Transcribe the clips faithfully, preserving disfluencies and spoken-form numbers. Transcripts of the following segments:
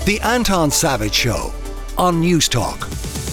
The Anton Savage Show on News Talk.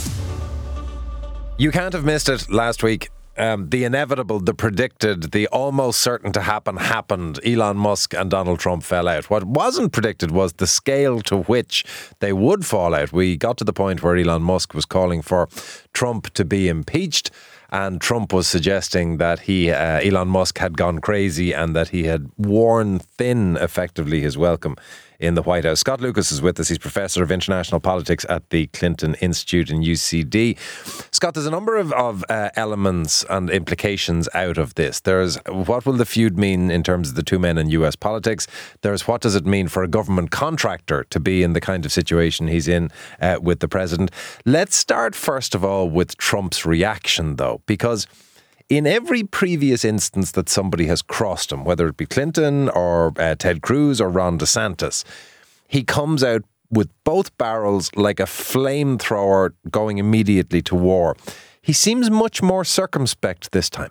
You can't have missed it last week. Um, the inevitable, the predicted, the almost certain to happen happened. Elon Musk and Donald Trump fell out. What wasn't predicted was the scale to which they would fall out. We got to the point where Elon Musk was calling for Trump to be impeached, and Trump was suggesting that he, uh, Elon Musk, had gone crazy and that he had worn thin, effectively, his welcome in the White House. Scott Lucas is with us. He's Professor of International Politics at the Clinton Institute in U C D. Scott, there's a number of, of uh, elements and implications out of this. There's what will the feud mean in terms of the two men in U S politics? There's what does it mean for a government contractor to be in the kind of situation he's in uh, with the president. Let's start first of all with Trump's reaction, though, because in every previous instance that somebody has crossed him, whether it be Clinton or uh, Ted Cruz or Ron DeSantis, he comes out with both barrels like a flamethrower going immediately to war. He seems much more circumspect this time.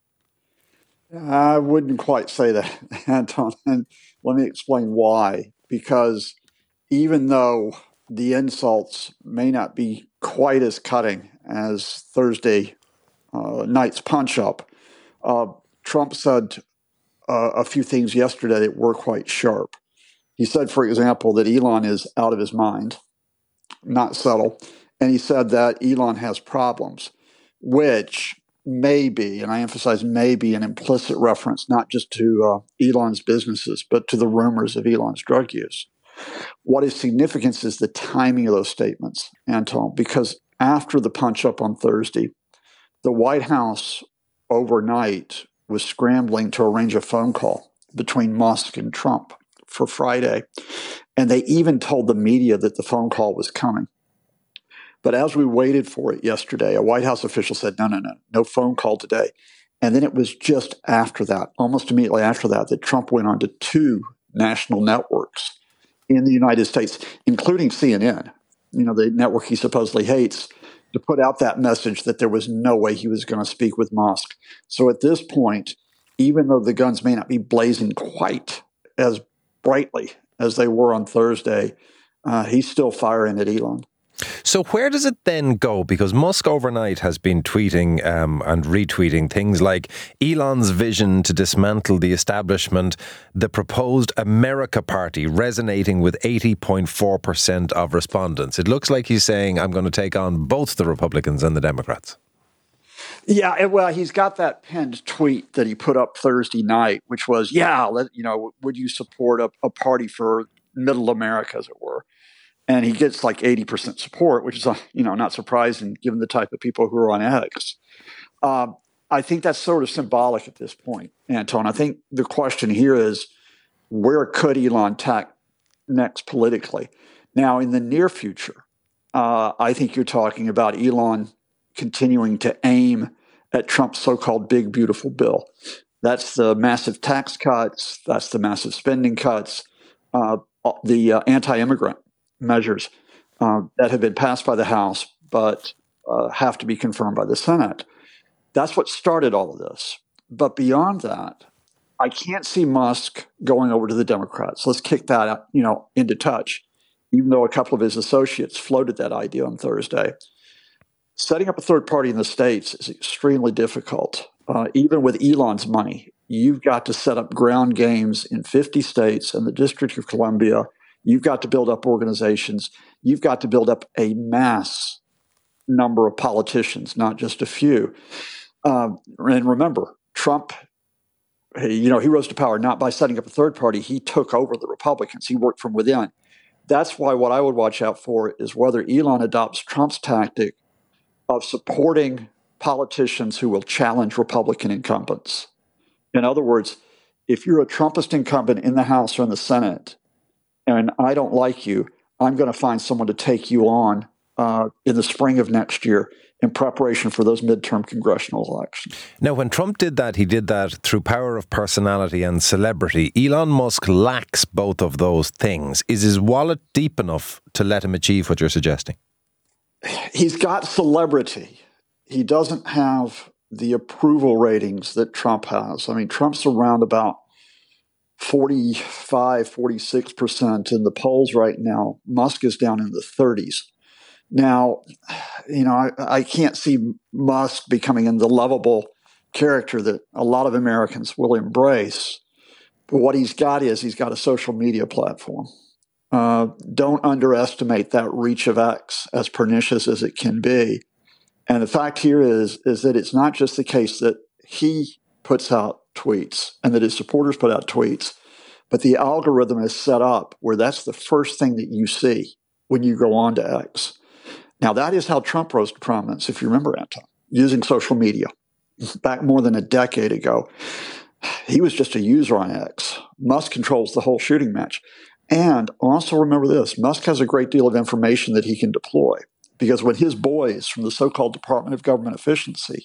I wouldn't quite say that, Anton, and let me explain why. Because even though the insults may not be quite as cutting as Thursday Uh, night's punch-up, uh, Trump said uh, a few things yesterday that were quite sharp. He said, for example, that Elon is out of his mind, not subtle, and he said that Elon has problems, which may be, and I emphasize may be, an implicit reference not just to uh, Elon's businesses, but to the rumors of Elon's drug use. What is significant is the timing of those statements, Anton, because after the punch-up on Thursday, the White House overnight was scrambling to arrange a phone call between Musk and Trump for Friday. And they even told the media that the phone call was coming. But as we waited for it yesterday, a White House official said, no, no, no, no phone call today. And then it was just after that, almost immediately after that, that Trump went on to two national networks in the United States, including C N N, you know, the network he supposedly hates, to put out that message that there was no way he was going to speak with Musk. So at this point, even though the guns may not be blazing quite as brightly as they were on Thursday, uh, he's still firing at Elon. So where does it then go? Because Musk overnight has been tweeting um, and retweeting things like Elon's vision to dismantle the establishment, the proposed America Party resonating with eighty point four percent of respondents. It looks like he's saying, I'm going to take on both the Republicans and the Democrats. Yeah, well, he's got that pinned tweet that he put up Thursday night, which was, yeah, let, you know, would you support a, a party for middle America, as it were? And he gets like eighty percent support, which is, you know, not surprising given the type of people who are on X. Um, I think that's sort of symbolic at this point, Anton. I think the question here is, where could Elon tack next politically? Now, in the near future, uh, I think you're talking about Elon continuing to aim at Trump's so-called big, beautiful bill. That's the massive tax cuts. That's the massive spending cuts, uh, the uh, anti-immigrant measures uh, that have been passed by the House but uh, have to be confirmed by the Senate. That's what started all of this. But beyond that, I can't see Musk going over to the Democrats. Let's kick that out, you know, into touch, even though a couple of his associates floated that idea on Thursday. Setting up a third party in the states is extremely difficult. Uh, even with Elon's money, you've got to set up ground games in fifty states and the District of Columbia. You've got to build up organizations. You've got to build up a mass number of politicians, not just a few. Um, and remember, Trump, you know, he rose to power not by setting up a third party. He took over the Republicans. He worked from within. That's why what I would watch out for is whether Elon adopts Trump's tactic of supporting politicians who will challenge Republican incumbents. In other words, if you're a Trumpist incumbent in the House or in the Senate, and I don't like you, I'm going to find someone to take you on uh, in the spring of next year in preparation for those midterm congressional elections. Now, when Trump did that, he did that through power of personality and celebrity. Elon Musk lacks both of those things. Is his wallet deep enough to let him achieve what you're suggesting? He's got celebrity. He doesn't have the approval ratings that Trump has. I mean, Trump's around about forty-five, forty-six percent in the polls right now. Musk is down in the thirties. Now, you know, I, I can't see Musk becoming the lovable character that a lot of Americans will embrace. But what he's got is he's got a social media platform. Uh, don't underestimate that reach of X, as pernicious as it can be. And the fact here is, is that it's not just the case that he puts out tweets and that his supporters put out tweets, but the algorithm is set up where that's the first thing that you see when you go on to X. Now, that is how Trump rose to prominence, if you remember, Anton, using social media. Back more than a decade ago, he was just a user on X. Musk controls the whole shooting match. And also remember this, Musk has a great deal of information that he can deploy, because when his boys from the so-called Department of Government Efficiency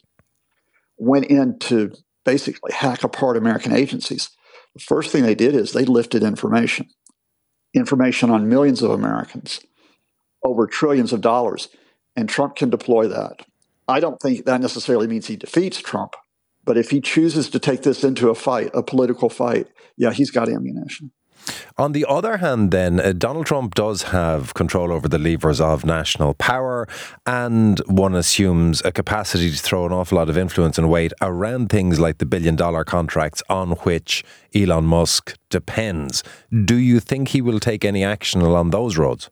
went in to basically hack apart American agencies, the first thing they did is they lifted information, information on millions of Americans, over trillions of dollars, and Trump can deploy that. I don't think that necessarily means he defeats Trump, but if he chooses to take this into a fight, a political fight, yeah, he's got ammunition. On the other hand, then, uh, Donald Trump does have control over the levers of national power, and one assumes a capacity to throw an awful lot of influence and weight around things like the billion dollar contracts on which Elon Musk depends. Do you think he will take any action along those roads?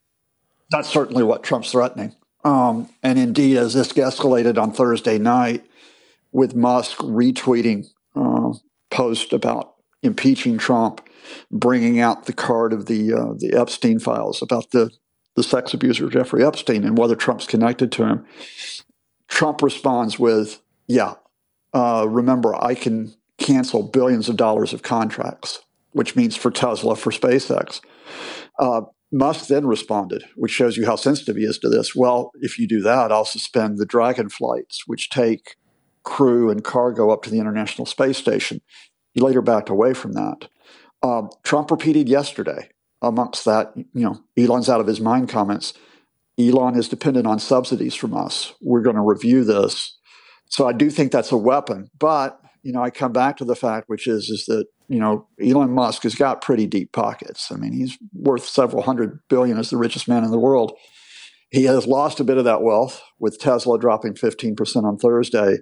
That's certainly what Trump's threatening. Um, and indeed, as this escalated on Thursday night with Musk retweeting uh, post about impeaching Trump, bringing out the card of the uh, the Epstein files about the, the sex abuser Jeffrey Epstein and whether Trump's connected to him, Trump responds with, yeah, uh, remember, I can cancel billions of dollars of contracts, which means for Tesla, for SpaceX. Uh, Musk then responded, which shows you how sensitive he is to this. Well, if you do that, I'll suspend the Dragon flights, which take crew and cargo up to the International Space Station. He later backed away from that. Uh, Trump repeated yesterday, amongst that, you know, Elon's out of his mind comments, Elon is dependent on subsidies from us. We're going to review this. So I do think that's a weapon. But, you know, I come back to the fact, which is, is that, you know, Elon Musk has got pretty deep pockets. I mean, he's worth several hundred billion as the richest man in the world. He has lost a bit of that wealth with Tesla dropping fifteen percent on Thursday.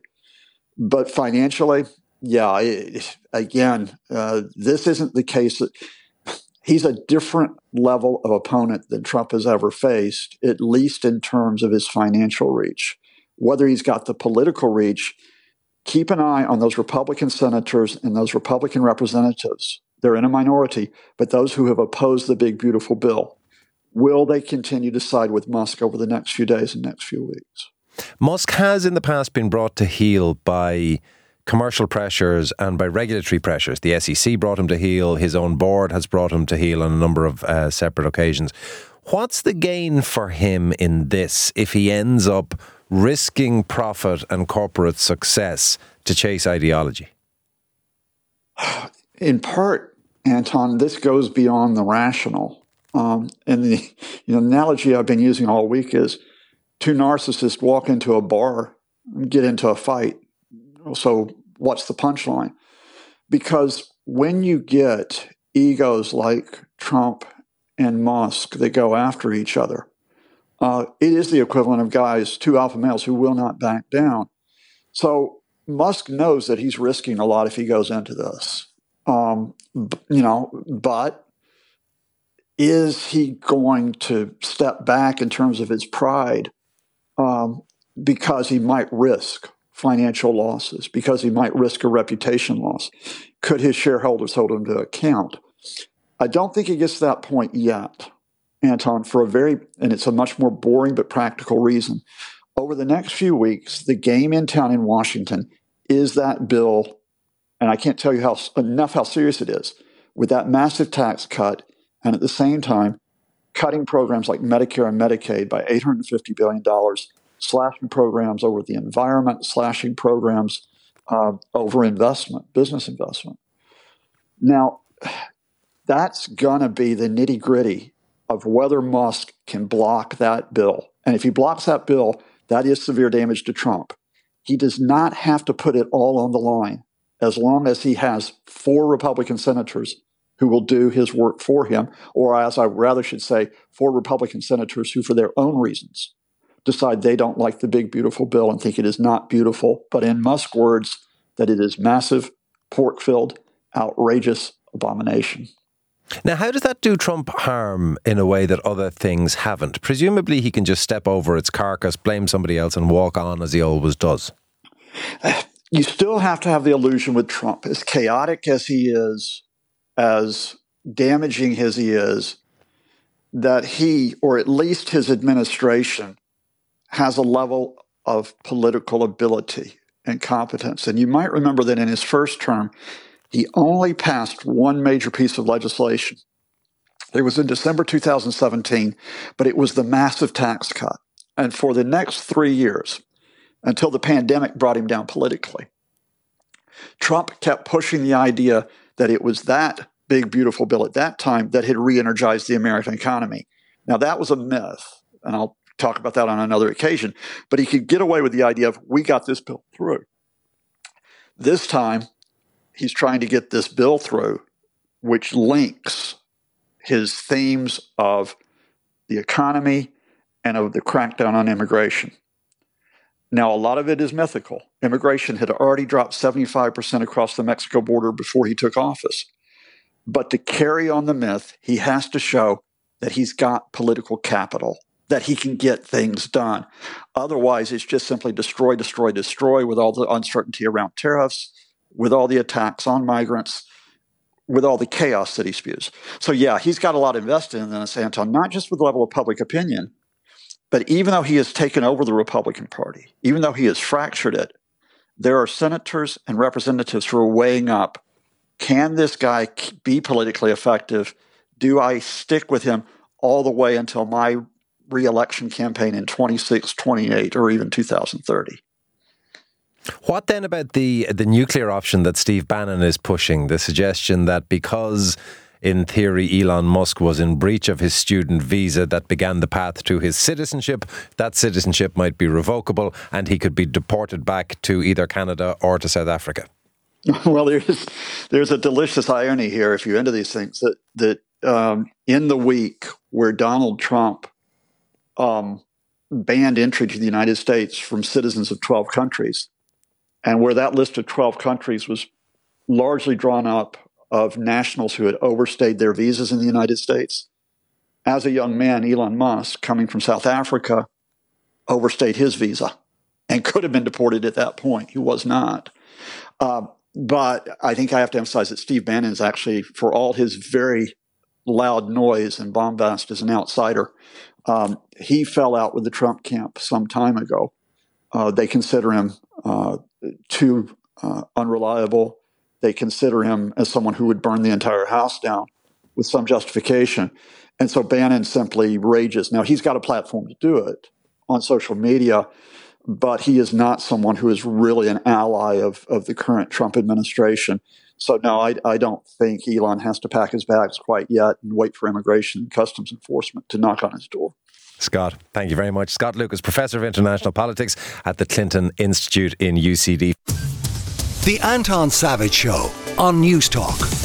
But financially, yeah, it, again, uh, this isn't the case that he's a different level of opponent than Trump has ever faced, at least in terms of his financial reach. Whether he's got the political reach, keep an eye on those Republican senators and those Republican representatives. They're in a minority, but those who have opposed the big, beautiful bill, will they continue to side with Musk over the next few days and next few weeks? Musk has in the past been brought to heel by commercial pressures and by regulatory pressures. The S E C brought him to heel. His own board has brought him to heel on a number of uh, separate occasions. What's the gain for him in this if he ends up risking profit and corporate success to chase ideology? In part, Anton, this goes beyond the rational. Um, and the you know, analogy I've been using all week is two narcissists walk into a bar and get into a fight. So what's the punchline? Because when you get egos like Trump and Musk that go after each other, uh, it is the equivalent of guys, two alpha males who will not back down. So Musk knows that he's risking a lot if he goes into this. Um, you know, but is he going to step back in terms of his pride um, because he might risk financial losses, because he might risk a reputation loss? Could his shareholders hold him to account? I don't think he gets to that point yet, Anton, for a very, and it's a much more boring but practical reason. Over the next few weeks, the game in town in Washington is that bill, and I can't tell you how enough how serious it is, with that massive tax cut, and at the same time, cutting programs like Medicare and Medicaid by eight hundred fifty billion dollars, slashing programs over the environment, slashing programs uh, over investment, business investment. Now, that's going to be the nitty-gritty of whether Musk can block that bill. And if he blocks that bill, that is severe damage to Trump. He does not have to put it all on the line as long as he has four Republican senators who will do his work for him, or as I rather should say, four Republican senators who, for their own reasons, decide they don't like the big, beautiful bill and think it is not beautiful, but in Musk's words, that it is massive, pork-filled, outrageous abomination. Now, how does that do Trump harm in a way that other things haven't? Presumably he can just step over its carcass, blame somebody else and walk on as he always does. You still have to have the illusion with Trump. As chaotic as he is, as damaging as he is, that he, or at least his administration, has a level of political ability and competence. And you might remember that in his first term, he only passed one major piece of legislation. It was in December two thousand seventeen, but it was the massive tax cut. And for the next three years, until the pandemic brought him down politically, Trump kept pushing the idea that it was that big, beautiful bill at that time that had re-energized the American economy. Now, that was a myth, and I'll talk about that on another occasion, but he could get away with the idea of, we got this bill through. This time, he's trying to get this bill through, which links his themes of the economy and of the crackdown on immigration. Now, a lot of it is mythical. Immigration had already dropped seventy-five percent across the Mexico border before he took office. But to carry on the myth, he has to show that he's got political capital, that he can get things done. Otherwise, it's just simply destroy, destroy, destroy with all the uncertainty around tariffs, with all the attacks on migrants, with all the chaos that he spews. So yeah, he's got a lot invested in this, Anton, not just with the level of public opinion, but even though he has taken over the Republican Party, even though he has fractured it, there are senators and representatives who are weighing up, can this guy be politically effective? Do I stick with him all the way until my re-election campaign in twenty-six, twenty-eight, or even two thousand thirty? What then about the the nuclear option that Steve Bannon is pushing? The suggestion that because, in theory, Elon Musk was in breach of his student visa that began the path to his citizenship, that citizenship might be revocable and he could be deported back to either Canada or to South Africa. Well, there's there's a delicious irony here, if you're into these things, that that um, in the week where Donald Trump um, banned entry to the United States from citizens of twelve countries, and where that list of twelve countries was largely drawn up of nationals who had overstayed their visas in the United States, as a young man, Elon Musk, coming from South Africa, overstayed his visa and could have been deported at that point. He was not. Uh, but I think I have to emphasize that Steve Bannon is actually, for all his very loud noise and bombast as an outsider, um, he fell out with the Trump camp some time ago. Uh, they consider him uh, too uh, unreliable. They consider him as someone who would burn the entire house down with some justification. And so Bannon simply rages. Now, he's got a platform to do it on social media, but he is not someone who is really an ally of, of the current Trump administration. So, no, I, I don't think Elon has to pack his bags quite yet and wait for immigration and customs enforcement to knock on his door. Scott, thank you very much. Scott Lucas, Professor of International Politics at the Clinton Institute in U C D. The Anton Savage Show on News Talk.